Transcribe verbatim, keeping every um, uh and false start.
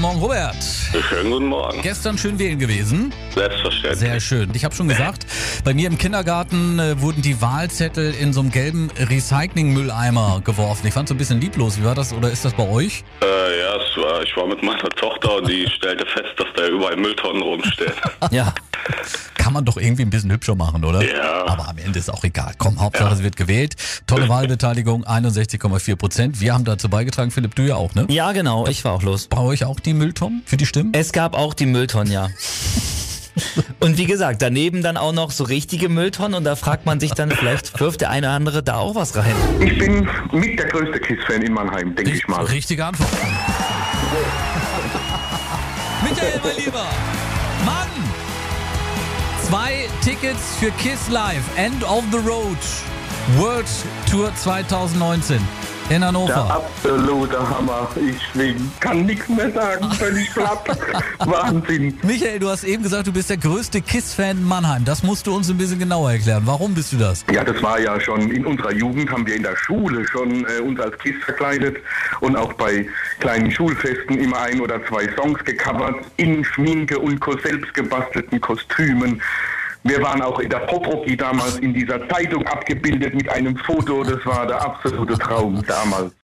Morgen, Robert. Schönen guten Morgen. Gestern schön wählen gewesen. Selbstverständlich. Sehr schön. Ich habe schon gesagt, bei mir im Kindergarten äh, wurden die Wahlzettel in so einem gelben Recycling-Mülleimer geworfen. Ich fand es so ein bisschen lieblos. Wie war das oder ist das bei euch? Äh, ja, es war, ich war mit meiner Tochter und die stellte fest, dass da überall Mülltonnen rumstehen. Ja. Kann man doch irgendwie ein bisschen hübscher machen, oder? Ja. Aber am Ende ist auch egal. Komm, Hauptsache Ja. es wird gewählt. Tolle Wahlbeteiligung, einundsechzig Komma vier Prozent. Wir haben dazu beigetragen. Philipp, du ja auch, ne? Ja, genau, ich war auch los. Bei euch auch die Mülltonnen für die Stimmen? Es gab auch die Mülltonnen, ja. Und wie gesagt, daneben dann auch noch so richtige Mülltonnen und da fragt man sich dann, vielleicht wirft der eine oder andere da auch was rein. Ich bin mit der größte KISS-Fan in Mannheim, denke ich mal. Richtige Antwort. Michael, mein Lieber. Mann! Zwei Tickets für KISS Live, End of the Road, World Tour zwanzig neunzehn in Der Hannover. absolute Hammer. Ich bin, kann nichts mehr sagen, völlig platt. Wahnsinn. Michael, du hast eben gesagt, du bist der größte KISS-Fan in Mannheim. Das musst du uns ein bisschen genauer erklären. Warum bist du das? Ja, das war ja schon in unserer Jugend, haben wir in der Schule schon äh, uns als KISS verkleidet und auch bei kleinen Schulfesten immer ein oder zwei Songs gecovert, in Schminke und ko- selbst gebastelten Kostümen. Wir waren auch in der Poprocky damals in dieser Zeitung abgebildet mit einem Foto. Das war der absolute Traum damals.